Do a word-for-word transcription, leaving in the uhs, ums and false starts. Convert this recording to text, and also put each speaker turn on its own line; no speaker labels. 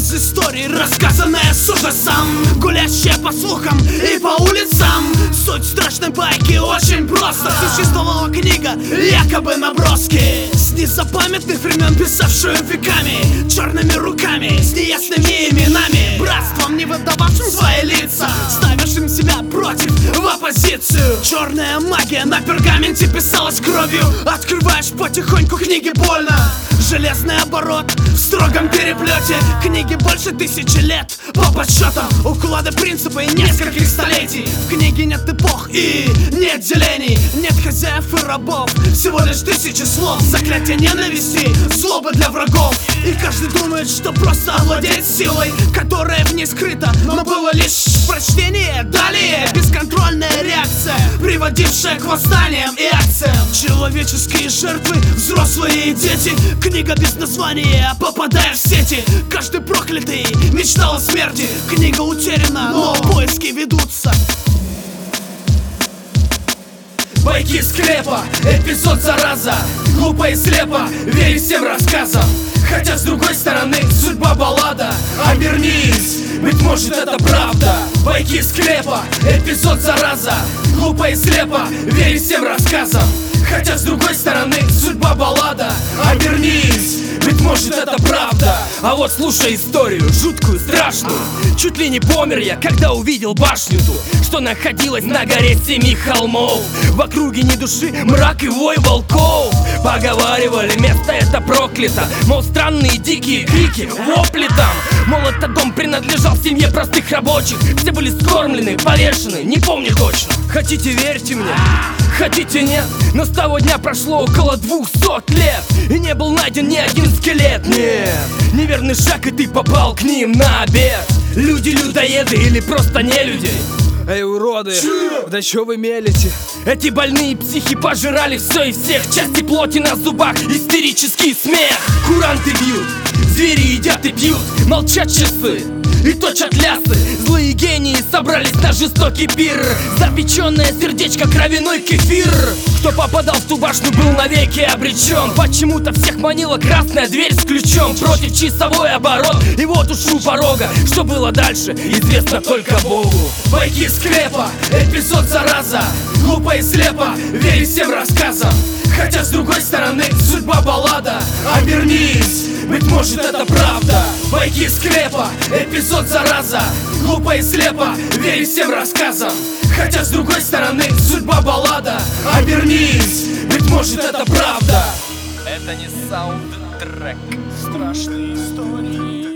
из истории, рассказанная с ужасом, гулящая по слухам и по улицам. Суть страшной байки очень просто. Существовала книга, якобы наброски, с незапамятных времен, писавшую веками, черными руками, с неясными именами, братством, не выдававшим свои лица, ставившим себя против, в оппозицию. Черная магия на пергаменте писалась кровью. Открываешь потихоньку книги, больно. Железный оборот в строгом переплете. Книги больше тысячи лет по подсчетам. Уклады, принципы нескольких столетий. В книге нет эпох и нет делений, нет хозяев и рабов, всего лишь тысячи слов. Заклятие ненависти, злобы для врагов. И каждый думает, что просто овладеет силой, которая в ней скрыта, но было лишь прочтение. Далее бесконтрольная реакция, приводившая к восстаниям и акциям. Человеческие жертвы, взрослые и дети. Книга без названия, попадая в сети. Каждый проклятый мечтал о смерти. Книга утеряна, но поиски ведутся.
Байки из склепа, эпизод зараза. Глупо и слепо, верь всем рассказам. Хотя с другой стороны, судьба баллада. Обернись, быть может это правда. Байки из склепа, эпизод зараза. Глупо и слепо, верь всем рассказам. Хотя с другой стороны, судьба баллада. Обернись, быть может это правда. А вот слушай историю, жуткую, страшную. Чуть ли не помер я, когда увидел башню ту, что находилась на горе семи холмов. В округе ни души, мрак и вой волков. Поговаривали, место это проклято, мол, странные дикие крики, вопли там. Мол, этот дом принадлежал семье простых рабочих. Все были скормлены, повешены, не помню точно. Хотите, верьте мне, хотите, нет, но с того дня прошло около двухсот лет, и не был найден ни один скелет. Нет, неверный шаг, и ты попал к ним на обед. Люди-людоеды или просто не люди.
Эй, уроды, да чё вы мелите?
Эти больные психи пожирали все и всех. Части плоти на зубах, истерический смех. Куранты бьют, звери едят и пьют. Молчат часы и точат лясы. Злые гении собрались на жестокий пир. Запеченное сердечко, кровяной кефир. Кто попадал в ту башню, был навеки обречен. Почему-то всех манила красная дверь с ключом. Против часовой оборот, и вот уж у порога. Что было дальше, известно только Богу. Байки из склепа, эпизод зараза. Глупо и слепо, верь всем рассказам. Хотя с другой стороны, судьба баллада. Обернись, быть может это правда. Байки из склепа, эпизод зараза. Глупо и слепо, верь всем рассказам. Хотя с другой стороны, судьба баллада. Обернись, быть может это правда.
Это не саундтрек.
Страшные истории.